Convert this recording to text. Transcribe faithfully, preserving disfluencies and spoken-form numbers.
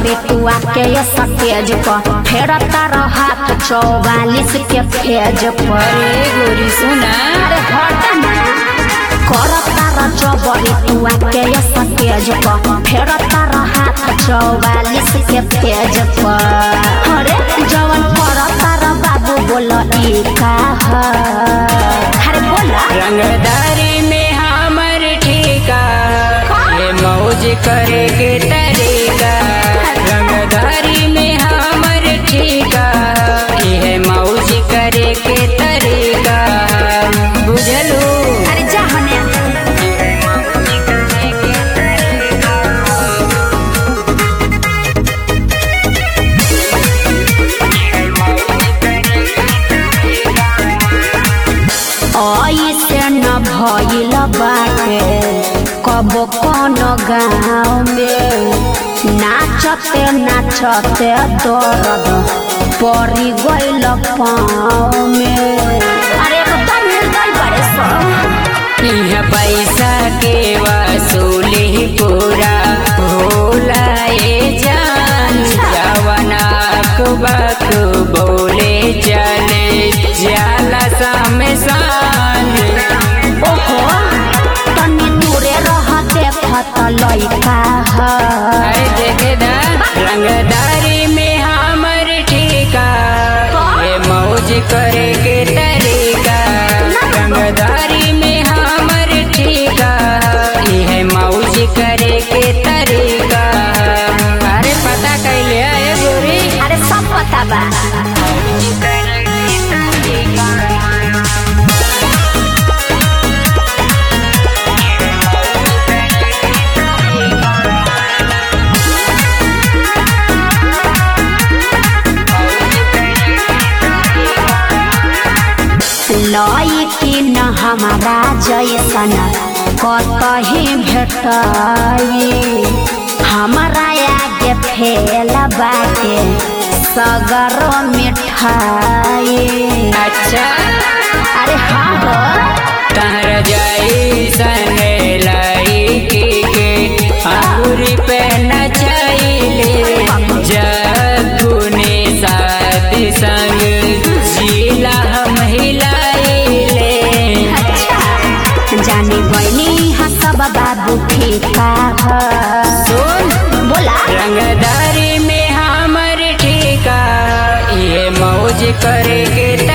जबरी तू आके ये सतेज पर फेरता हाथ चौवालीस के फेज पर। गोरी सुना अरे हटा ना करता जबरी तू आके ये सतेज पर फेरता हाथ चौवालीस के फेज पर। अरे जवन करता बाबू बोला ई का अरे बोला रंगदारी में हमर ठीका ये मौज करे के तरीका। रंगदारी में हमर ठीका ये मौज करे के तरीका बुझलू। अरे जा हने ऐसे न भइल बाटे कब कौन गाँव में नाचते नाचते दर्द पड़ी गइल पाँव में। अरे एकदम निर्दय बड़े यह पैसा के वसूली पूरा भोला ये जान जवना बक बोले चले जाला सामे सान। ओहो तनी दूरे रह देखत लइका अरे देखे दा रंगदारी में हमर ठीका ये मौज करे के तरीका। रंगदारी में हमर ठीका ये मौज करे के तरीका। अरे पता कैले है गोरी। अरे सब पता बा लई न हमारा जैसन कतही भेटाई हमारा आगे फेल बाटे सगरो मिठाई। अच्छा अरे हाँ हो तार जाई संगे लाई के अंगूरी पे नचाइले जगुने साथ संग जिला हम हिलाइले। अच्छा जाने बनी हा सब बाबू फीका सुन बोला रंगदारी में हमर ठीका ये मौज करे के